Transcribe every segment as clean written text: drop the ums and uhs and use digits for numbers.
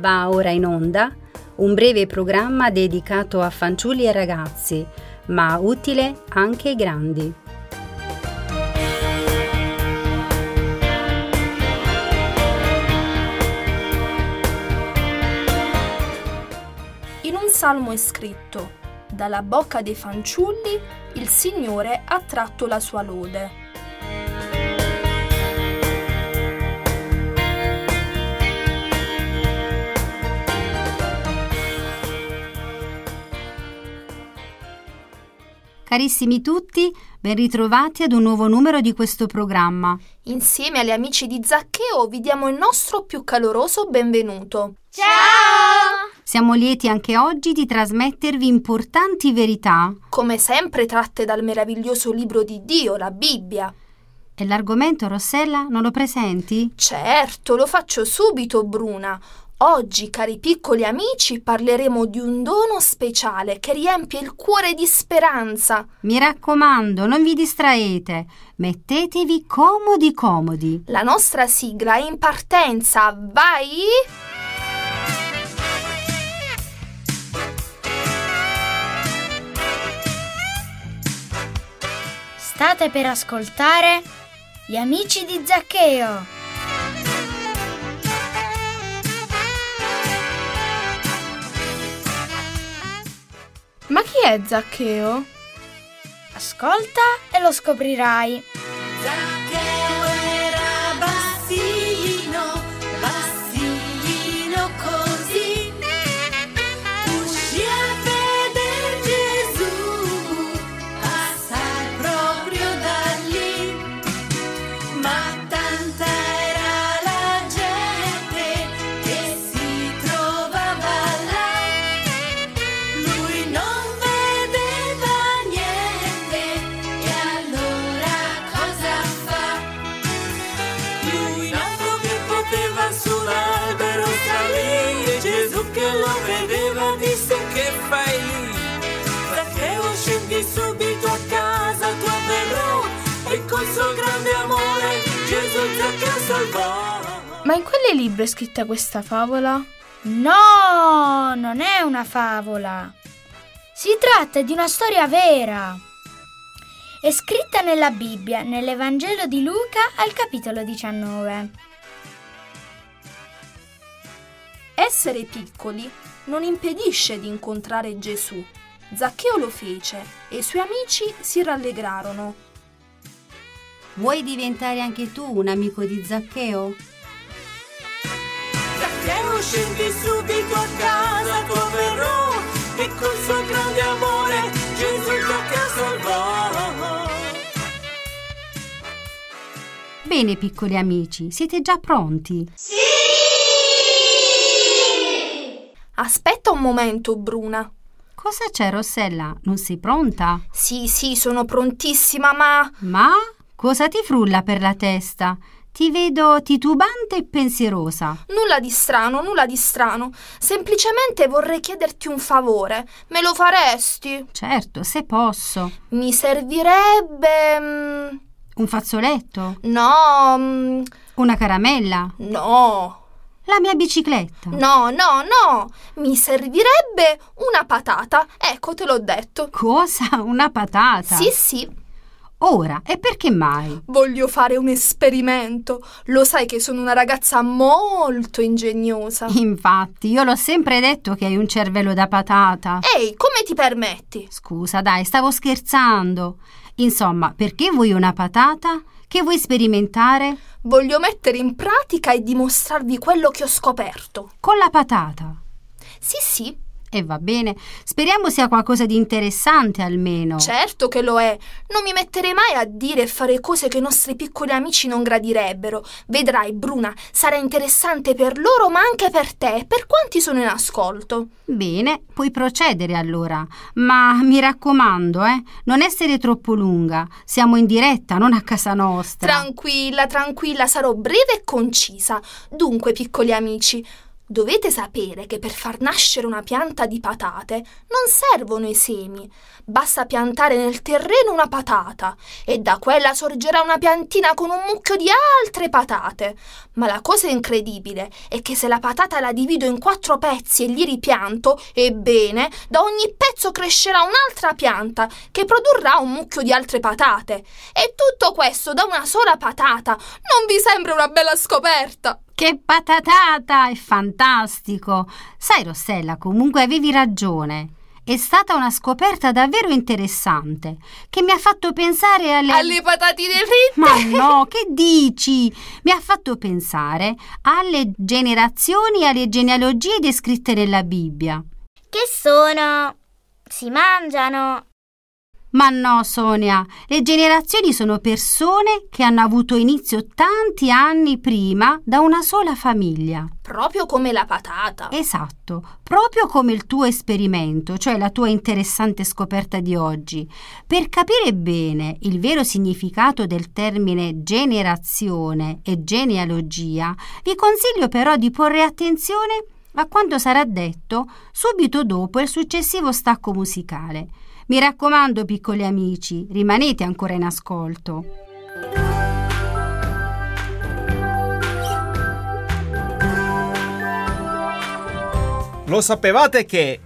Va ora in onda un breve programma dedicato a fanciulli e ragazzi, ma utile anche ai grandi. In un salmo è scritto: dalla bocca dei fanciulli il Signore ha tratto la sua lode. Carissimi tutti, ben ritrovati ad un nuovo numero di questo programma. Insieme agli amici di Zaccheo vi diamo il nostro più caloroso benvenuto. Ciao! Siamo lieti anche oggi di trasmettervi importanti verità, come sempre tratte dal meraviglioso libro di Dio, la Bibbia. E l'argomento, Rossella, non lo presenti? Certo, lo faccio subito, Bruna. Oggi, cari piccoli amici, parleremo di un dono speciale che riempie il cuore di speranza. Mi raccomando, non vi distraete, mettetevi comodi. La nostra sigla è in partenza, vai! State per ascoltare Gli amici di Zaccheo. Ma chi è Zaccheo? Ascolta e lo scoprirai. Zaccheo era bassino così, uscì a vedere Gesù, passar proprio da lì, ma tanta era la gente che si trovava là, lui non vedeva niente e allora cosa fa? Lui noto che poteva sull'albero salire, Gesù che lo vedeva disse: che fai lì? Zaccheo, scendi subito a casa tua, verrò, e col suo grande amore Gesù Zaccheo salvò. Ma in quale libro è scritta questa favola? No, non è una favola. Si tratta di una storia vera. È scritta nella Bibbia, nell'Evangelo di Luca, al capitolo 19. Essere piccoli non impedisce di incontrare Gesù. Zaccheo lo fece e i suoi amici si rallegrarono. Vuoi diventare anche tu un amico di Zaccheo? Zaccheo, scendi subito a casa tua, verrò, e col suo grande amore Gesù Zaccheo salvò. Bene, piccoli amici, siete già pronti? Sì! Aspetta un momento, Bruna. Cosa c'è, Rossella? Non sei pronta? Sì, sono prontissima, ma... Ma? Cosa ti frulla per la testa? Ti vedo titubante e pensierosa. Nulla di strano. Semplicemente vorrei chiederti un favore. Me lo faresti? Certo, se posso. Mi servirebbe... Un fazzoletto? No. Una caramella? No. La mia bicicletta? No. Mi servirebbe una patata. Ecco, te l'ho detto. Cosa? Una patata? Sì. Ora, e perché mai? Voglio fare un esperimento. Lo sai che sono una ragazza molto ingegnosa. Infatti, io l'ho sempre detto che hai un cervello da patata. Ehi, come ti permetti? Scusa, dai, stavo scherzando. Insomma, perché vuoi una patata? Che vuoi sperimentare? Voglio mettere in pratica e dimostrarvi quello che ho scoperto. Con la patata? Sì. E va bene, speriamo sia qualcosa di interessante almeno. Certo che lo è. Non mi metterei mai a dire e fare cose che i nostri piccoli amici non gradirebbero. Vedrai, Bruna, sarà interessante per loro ma anche per te e per quanti sono in ascolto. Bene, puoi procedere allora. Ma mi raccomando, non essere troppo lunga. Siamo in diretta, non a casa nostra. Tranquilla, sarò breve e concisa. Dunque, piccoli amici, Dovete sapere che per far nascere una pianta di patate non servono i semi. Basta piantare nel terreno una patata e da quella sorgerà una piantina con un mucchio di altre patate. Ma la cosa incredibile è che se la patata la divido in 4 pezzi e li ripianto, ebbene, da ogni pezzo crescerà un'altra pianta che produrrà un mucchio di altre patate. E tutto questo da una sola patata. Non vi sembra una bella scoperta? Che patatata! È fantastico! Sai, Rossella, comunque avevi ragione. È stata una scoperta davvero interessante che mi ha fatto pensare alle patatine fritte. Ma no, che dici? Mi ha fatto pensare alle generazioni e alle genealogie descritte nella Bibbia. Che sono? Si mangiano? Ma no, Sonia, le generazioni sono persone che hanno avuto inizio tanti anni prima da una sola famiglia. Proprio come la patata. Esatto, proprio come il tuo esperimento, cioè la tua interessante scoperta di oggi. Per capire bene il vero significato del termine generazione e genealogia, vi consiglio però di porre attenzione a quanto sarà detto subito dopo il successivo stacco musicale. Mi raccomando, piccoli amici, rimanete ancora in ascolto. Lo sapevate che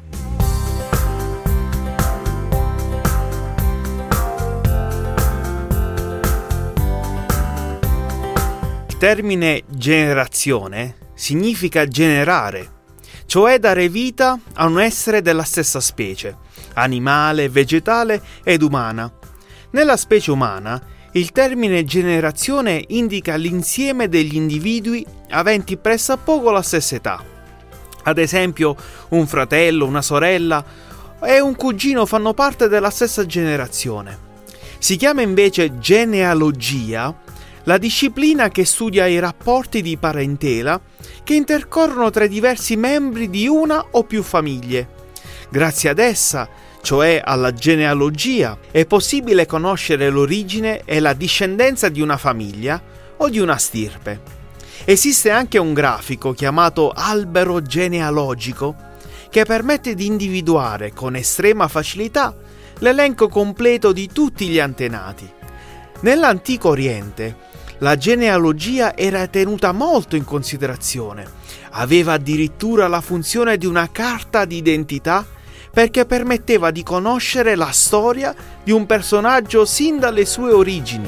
il termine generazione significa generare, cioè dare vita a un essere della stessa specie, animale, vegetale ed umana. Nella specie umana, il termine generazione indica l'insieme degli individui aventi pressappoco la stessa età. Ad esempio, un fratello, una sorella e un cugino fanno parte della stessa generazione. Si chiama invece genealogia la disciplina che studia i rapporti di parentela che intercorrono tra i diversi membri di una o più famiglie. Grazie ad essa, cioè alla genealogia, è possibile conoscere l'origine e la discendenza di una famiglia o di una stirpe. Esiste anche un grafico chiamato albero genealogico che permette di individuare con estrema facilità l'elenco completo di tutti gli antenati. Nell'antico Oriente, la genealogia era tenuta molto in considerazione. Aveva addirittura la funzione di una carta d'identità perché permetteva di conoscere la storia di un personaggio sin dalle sue origini.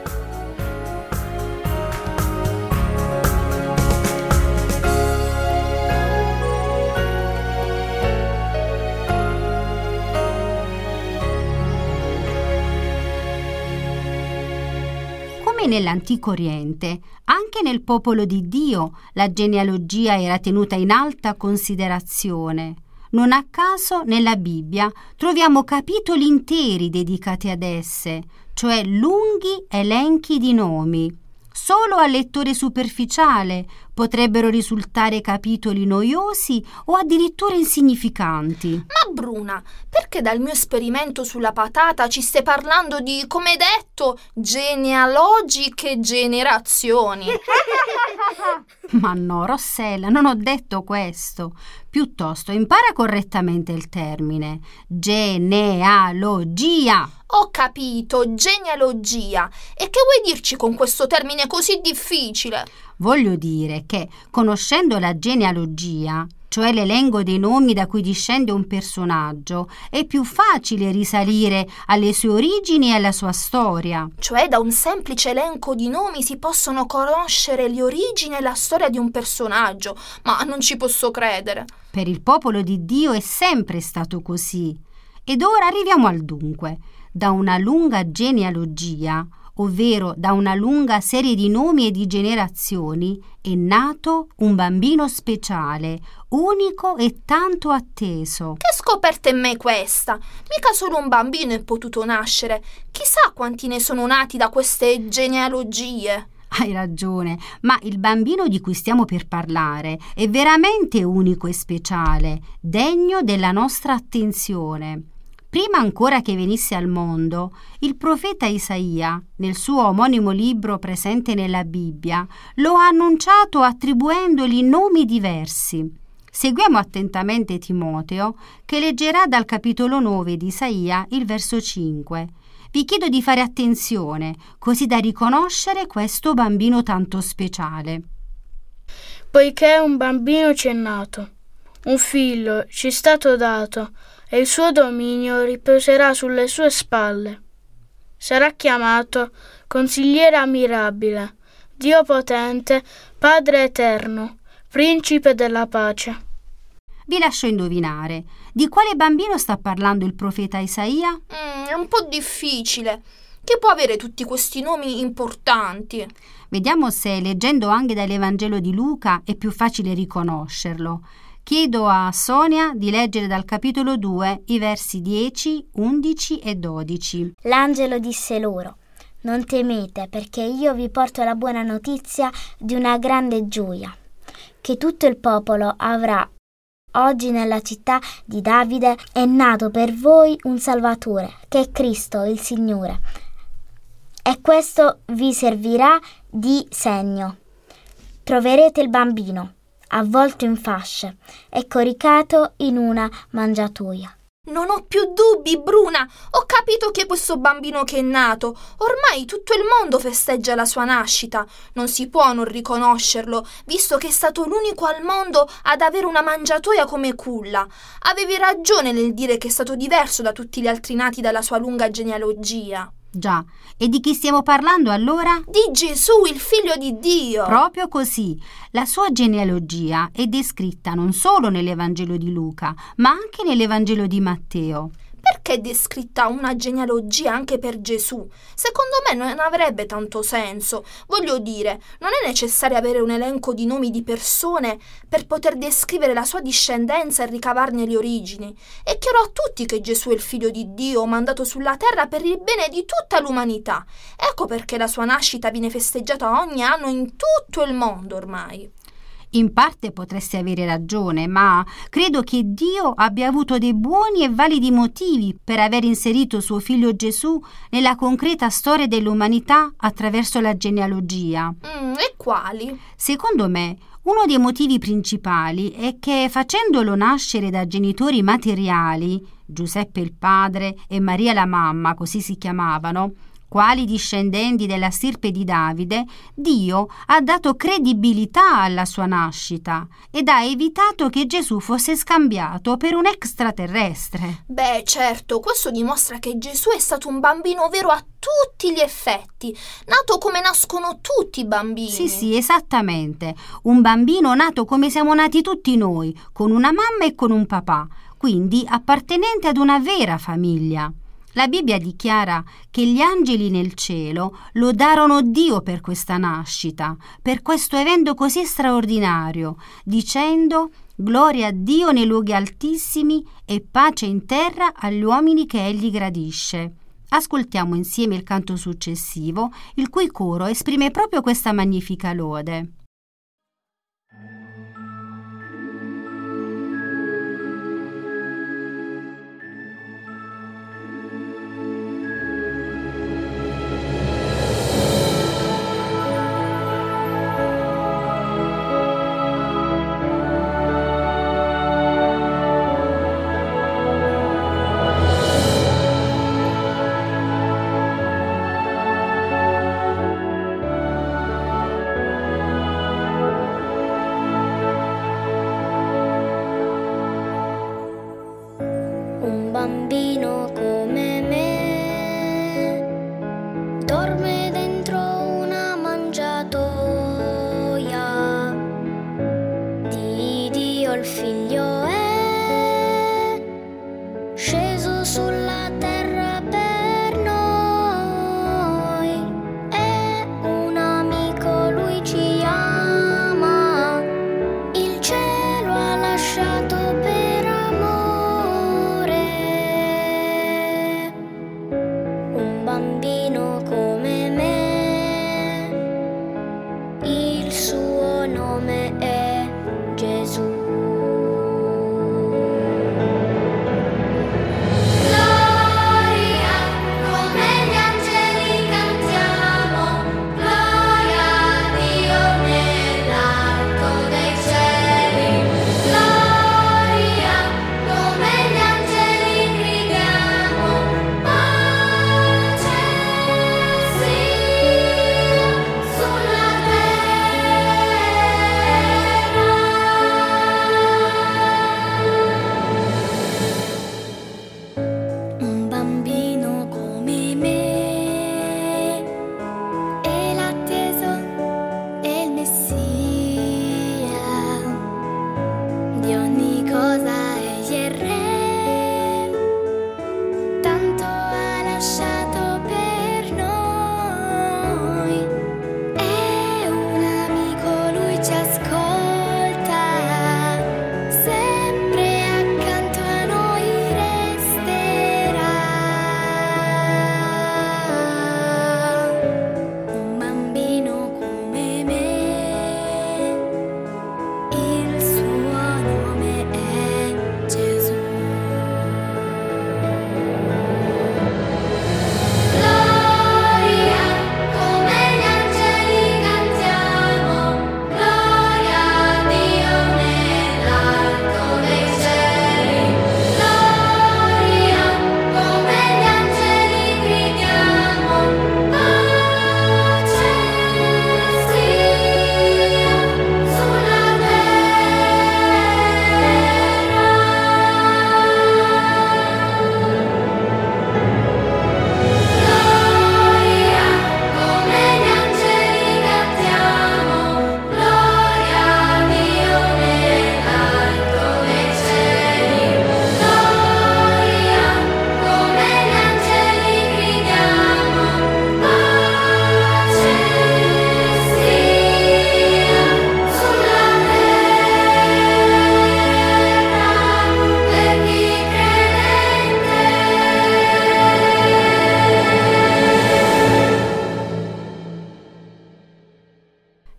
Come nell'antico Oriente, anche nel popolo di Dio la genealogia era tenuta in alta considerazione. Non a caso nella Bibbia troviamo capitoli interi dedicati ad esse, cioè lunghi elenchi di nomi. Solo al lettore superficiale potrebbero risultare capitoli noiosi o addirittura insignificanti. Ma Bruna, perché dal mio esperimento sulla patata ci stai parlando di, come detto, genealogiche generazioni? Ma no, Rossella, non ho detto questo. Piuttosto impara correttamente il termine genealogia. Ho capito, genealogia. E che vuoi dirci con questo termine così difficile? Voglio dire che, conoscendo la genealogia, cioè l'elenco dei nomi da cui discende un personaggio, è più facile risalire alle sue origini e alla sua storia. Cioè da un semplice elenco di nomi si possono conoscere le origini e la storia di un personaggio. Ma non ci posso credere. Per il popolo di Dio è sempre stato così. Ed ora arriviamo al dunque. Da una lunga genealogia, ovvero da una lunga serie di nomi e di generazioni, è nato un bambino speciale, unico e tanto atteso. Che scoperta è mai questa? Mica solo un bambino è potuto nascere. Chissà quanti ne sono nati da queste genealogie. Hai ragione, ma il bambino di cui stiamo per parlare è veramente unico e speciale, degno della nostra attenzione. Prima ancora che venisse al mondo, il profeta Isaia, nel suo omonimo libro presente nella Bibbia, lo ha annunciato attribuendogli nomi diversi. Seguiamo attentamente Timoteo, che leggerà dal capitolo 9 di Isaia il verso 5. Vi chiedo di fare attenzione, così da riconoscere questo bambino tanto speciale. Poiché un bambino ci è nato, un figlio ci è stato dato, e il suo dominio riposerà sulle sue spalle. Sarà chiamato Consigliere ammirabile, Dio potente, Padre eterno, Principe della pace. Vi lascio indovinare. Di quale bambino sta parlando il profeta Isaia? È un po' difficile. Chi può avere tutti questi nomi importanti? Vediamo se, leggendo anche dall'Evangelo di Luca, è più facile riconoscerlo. Chiedo a Sonia di leggere dal capitolo 2 i versi 10, 11 e 12. L'angelo disse loro: non temete, perché io vi porto la buona notizia di una grande gioia, che tutto il popolo avrà. Oggi nella città di Davide è nato per voi un Salvatore, che è Cristo il Signore. E questo vi servirà di segno. Troverete il bambino avvolto in fasce e coricato in una mangiatoia. Non ho più dubbi, Bruna. Ho capito chi è questo bambino che è nato. Ormai tutto il mondo festeggia la sua nascita. Non si può non riconoscerlo, visto che è stato l'unico al mondo ad avere una mangiatoia come culla. Avevi ragione nel dire che è stato diverso da tutti gli altri nati dalla sua lunga genealogia. Già, e di chi stiamo parlando allora? Di Gesù, il figlio di Dio. Proprio così. La sua genealogia è descritta non solo nell'Evangelo di Luca, ma anche nell'Evangelo di Matteo. Perché è descritta una genealogia anche per Gesù? Secondo me non avrebbe tanto senso. Voglio dire, non è necessario avere un elenco di nomi di persone per poter descrivere la sua discendenza e ricavarne le origini. È chiaro a tutti che Gesù è il figlio di Dio, mandato sulla terra per il bene di tutta l'umanità. Ecco perché la sua nascita viene festeggiata ogni anno in tutto il mondo ormai. In parte potresti avere ragione, ma credo che Dio abbia avuto dei buoni e validi motivi per aver inserito suo figlio Gesù nella concreta storia dell'umanità attraverso la genealogia. E quali? Secondo me, uno dei motivi principali è che facendolo nascere da genitori materiali, Giuseppe il padre e Maria la mamma, così si chiamavano, quali discendenti della stirpe di Davide, Dio ha dato credibilità alla sua nascita ed ha evitato che Gesù fosse scambiato per un extraterrestre. Beh, certo, questo dimostra che Gesù è stato un bambino vero a tutti gli effetti, nato come nascono tutti i bambini. Sì, esattamente. Un bambino nato come siamo nati tutti noi, con una mamma e con un papà, quindi appartenente ad una vera famiglia. La Bibbia dichiara che gli angeli nel cielo lodarono Dio per questa nascita, per questo evento così straordinario, dicendo: gloria a Dio nei luoghi altissimi e pace in terra agli uomini che Egli gradisce. Ascoltiamo insieme il canto successivo, il cui coro esprime proprio questa magnifica lode.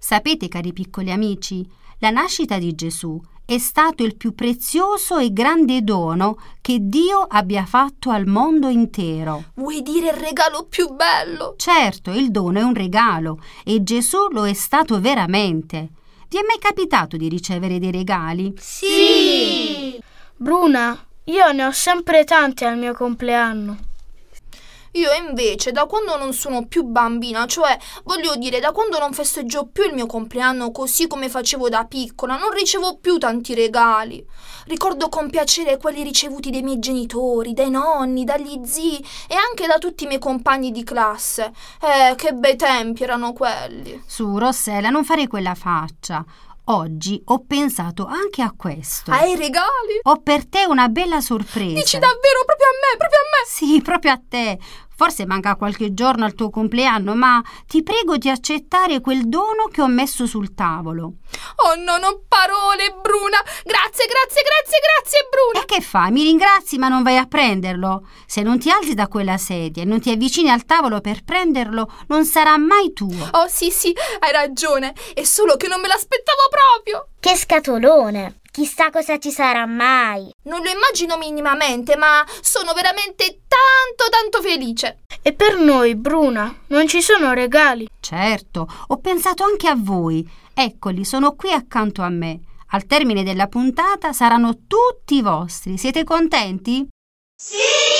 Sapete, cari piccoli amici, la nascita di Gesù è stato il più prezioso e grande dono che Dio abbia fatto al mondo intero. Vuoi dire il regalo più bello? Certo, il dono è un regalo e Gesù lo è stato veramente. Vi è mai capitato di ricevere dei regali? Sì! Bruna, io ne ho sempre tanti al mio compleanno. Io invece, da quando non sono più bambina, cioè voglio dire da quando non festeggio più il mio compleanno così come facevo da piccola, non ricevo più tanti regali. Ricordo con piacere quelli ricevuti dai miei genitori, dai nonni, dagli zii e anche da tutti i miei compagni di classe. Che bei tempi erano quelli. Su, Rossella, non fare quella faccia. Oggi ho pensato anche a questo. Hai regali? Ho per te una bella sorpresa. Dici davvero proprio a me, proprio a me? Sì, proprio a te. Forse manca qualche giorno al tuo compleanno, ma ti prego di accettare quel dono che ho messo sul tavolo. Oh no, non parole, Bruna. Grazie, Bruna. E che fai? Mi ringrazi ma non vai a prenderlo? Se non ti alzi da quella sedia e non ti avvicini al tavolo per prenderlo, non sarà mai tuo. Oh sì, hai ragione. È solo che non me l'aspettavo proprio. Che scatolone! Chissà cosa ci sarà mai. Non lo immagino minimamente, ma sono veramente tanto felice. E per noi, Bruna, non ci sono regali? Certo, ho pensato anche a voi. Eccoli, sono qui accanto a me. Al termine della puntata saranno tutti vostri. Siete contenti? Sì!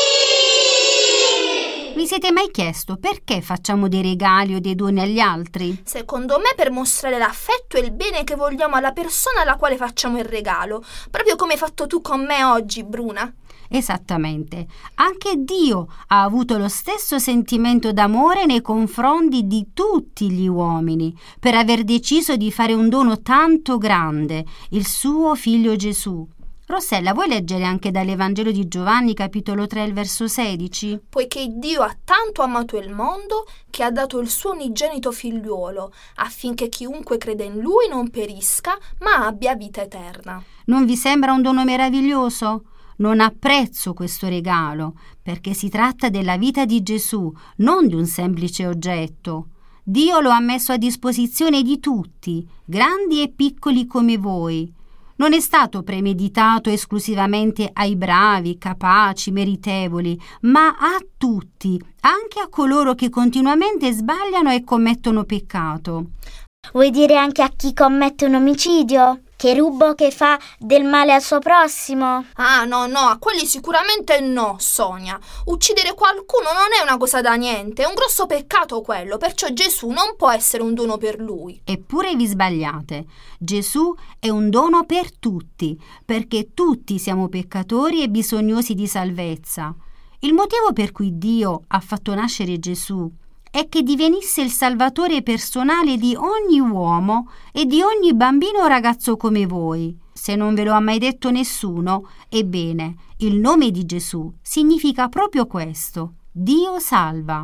Vi siete mai chiesto perché facciamo dei regali o dei doni agli altri? Secondo me per mostrare l'affetto e il bene che vogliamo alla persona alla quale facciamo il regalo, proprio come hai fatto tu con me oggi, Bruna. Esattamente. Anche Dio ha avuto lo stesso sentimento d'amore nei confronti di tutti gli uomini per aver deciso di fare un dono tanto grande, il suo figlio Gesù. Rossella, vuoi leggere anche dall'Evangelo di Giovanni, capitolo 3, il verso 16? Poiché Dio ha tanto amato il mondo che ha dato il suo unigenito figliuolo, affinché chiunque crede in lui non perisca, ma abbia vita eterna. Non vi sembra un dono meraviglioso? Non apprezzo questo regalo, perché si tratta della vita di Gesù, non di un semplice oggetto. Dio lo ha messo a disposizione di tutti, grandi e piccoli come voi. Non è stato premeditato esclusivamente ai bravi, capaci, meritevoli, ma a tutti, anche a coloro che continuamente sbagliano e commettono peccato. Vuoi dire anche a chi commette un omicidio? Che ruba o che fa del male al suo prossimo? Ah, no, a quelli sicuramente no, Sonia. Uccidere qualcuno non è una cosa da niente, è un grosso peccato quello, perciò Gesù non può essere un dono per lui. Eppure vi sbagliate. Gesù è un dono per tutti, perché tutti siamo peccatori e bisognosi di salvezza. Il motivo per cui Dio ha fatto nascere Gesù è che divenisse il salvatore personale di ogni uomo e di ogni bambino o ragazzo come voi. Se non ve lo ha mai detto nessuno, ebbene, il nome di Gesù significa proprio questo: Dio salva.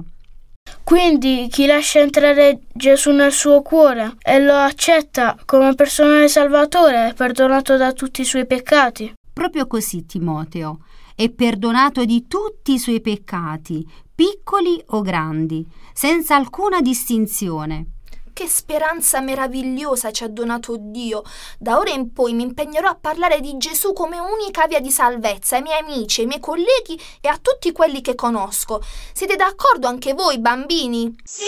Quindi chi lascia entrare Gesù nel suo cuore e lo accetta come personale salvatore è perdonato da tutti i suoi peccati? Proprio così, Timoteo. È perdonato di tutti i suoi peccati, piccoli o grandi, senza alcuna distinzione. Che speranza meravigliosa ci ha donato Dio! Da ora in poi mi impegnerò a parlare di Gesù come unica via di salvezza ai miei amici, ai miei colleghi e a tutti quelli che conosco. Siete d'accordo anche voi, bambini? Sì!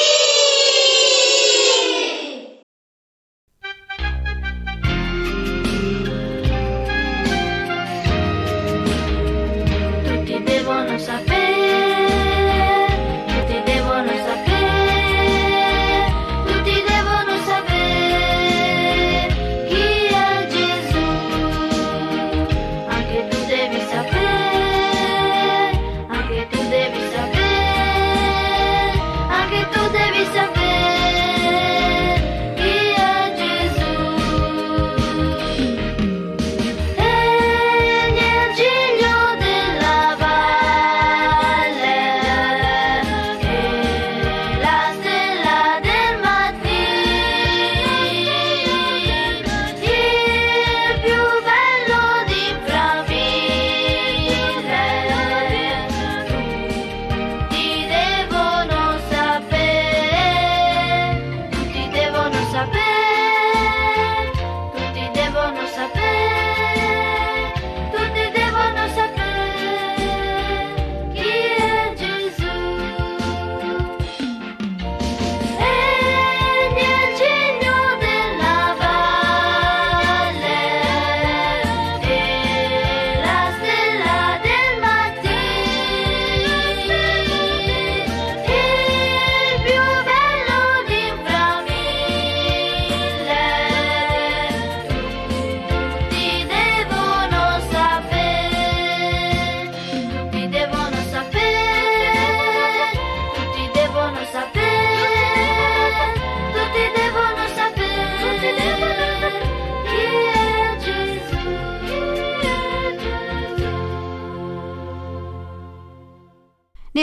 Tutti devono sapere, chi è Gesù. Anche tu devi sapere, anche tu devi sapere, anche tu devi sapere.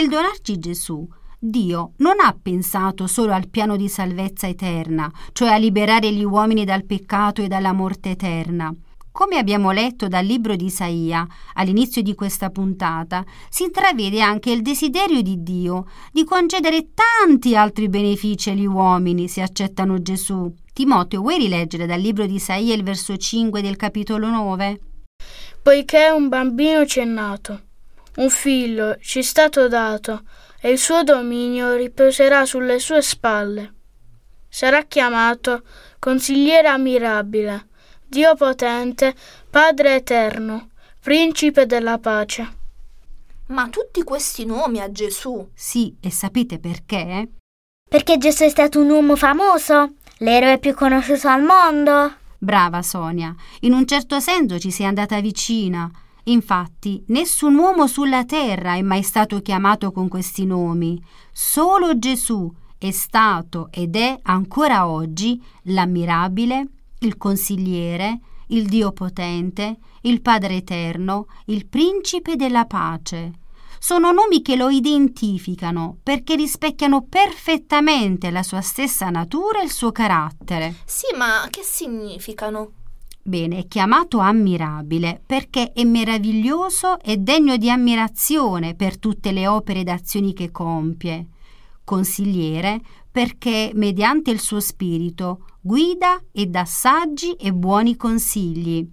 Nel donarci Gesù, Dio non ha pensato solo al piano di salvezza eterna, cioè a liberare gli uomini dal peccato e dalla morte eterna. Come abbiamo letto dal libro di Isaia, all'inizio di questa puntata, si intravede anche il desiderio di Dio di concedere tanti altri benefici agli uomini se accettano Gesù. Timoteo, vuoi rileggere dal libro di Isaia il verso 5 del capitolo 9? Poiché un bambino ci è nato, un figlio ci è stato dato, e il suo dominio riposerà sulle sue spalle. Sarà chiamato Consigliere ammirabile, Dio potente, Padre eterno, Principe della pace. Ma tutti questi nomi a Gesù? Sì, e sapete perché? Perché Gesù è stato un uomo famoso, l'eroe più conosciuto al mondo. Brava Sonia, in un certo senso ci sei andata vicina. Infatti, nessun uomo sulla terra è mai stato chiamato con questi nomi. Solo Gesù è stato ed è ancora oggi l'ammirabile, il consigliere, il Dio potente, il Padre eterno, il Principe della pace. Sono nomi che lo identificano perché rispecchiano perfettamente la sua stessa natura e il suo carattere. Sì, ma che significano? Bene, è chiamato ammirabile perché è meraviglioso e degno di ammirazione per tutte le opere ed azioni che compie. Consigliere perché mediante il suo spirito guida e dà saggi e buoni consigli.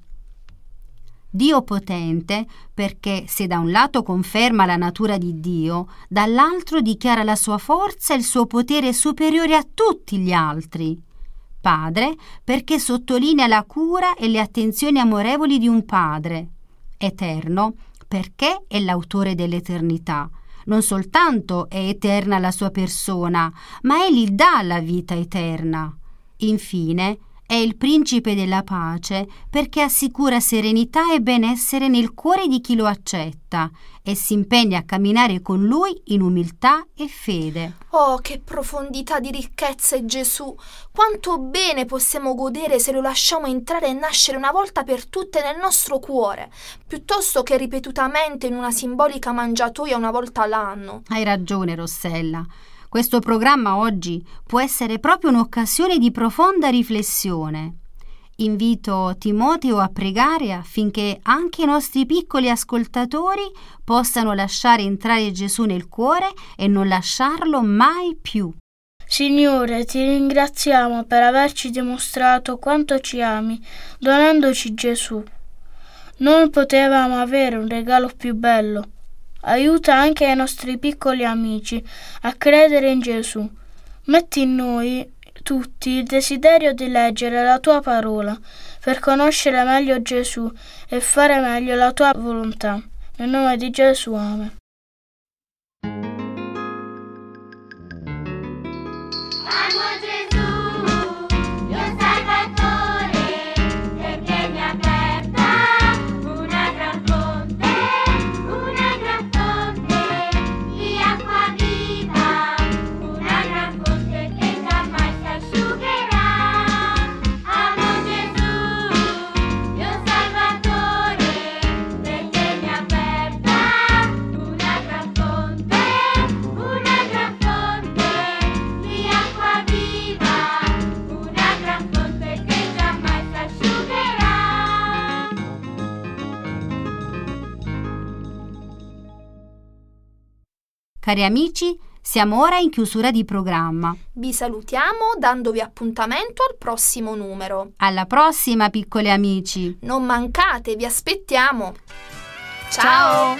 Dio potente perché se da un lato conferma la natura di Dio, dall'altro dichiara la sua forza e il suo potere superiore a tutti gli altri. Padre perché sottolinea la cura e le attenzioni amorevoli di un padre. Eterno perché è l'autore dell'eternità. Non soltanto è eterna la sua persona, ma egli dà la vita eterna. Infine, è il Principe della pace perché assicura serenità e benessere nel cuore di chi lo accetta e si impegna a camminare con lui in umiltà e fede. Oh, che profondità di ricchezza è Gesù! Quanto bene possiamo godere se lo lasciamo entrare e nascere una volta per tutte nel nostro cuore, piuttosto che ripetutamente in una simbolica mangiatoia una volta l'anno. Hai ragione, Rossella. Questo programma oggi può essere proprio un'occasione di profonda riflessione. Invito Timoteo a pregare affinché anche i nostri piccoli ascoltatori possano lasciare entrare Gesù nel cuore e non lasciarlo mai più. Signore, ti ringraziamo per averci dimostrato quanto ci ami, donandoci Gesù. Non potevamo avere un regalo più bello. Aiuta anche i nostri piccoli amici a credere in Gesù. Metti in noi tutti il desiderio di leggere la tua parola per conoscere meglio Gesù e fare meglio la tua volontà. Nel nome di Gesù, amen. Amo Gesù, mio Salvatore, perché mi ha aperta una gran fonte di acqua viva, una gran fonte che mai si asciugherà. Amo Gesù, mio Salvatore, perché mi ha aperta una gran fonte di acqua viva, una gran fonte che mai si asciugherà. Cari amici, siamo ora in chiusura di programma. Vi salutiamo dandovi appuntamento al prossimo numero. Alla prossima, piccoli amici. Non mancate, vi aspettiamo. Ciao.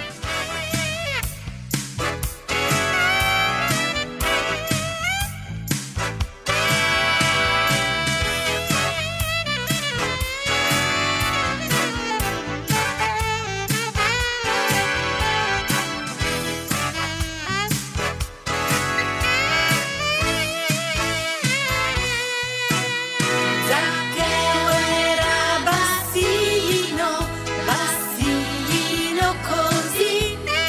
Zaccheo era bassino, bassino così.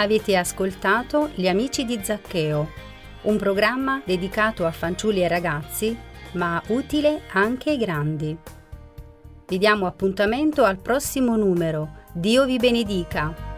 Avete ascoltato Gli amici di Zaccheo, un programma dedicato a fanciulli e ragazzi, ma utile anche ai grandi. Vi diamo appuntamento al prossimo numero. Dio vi benedica!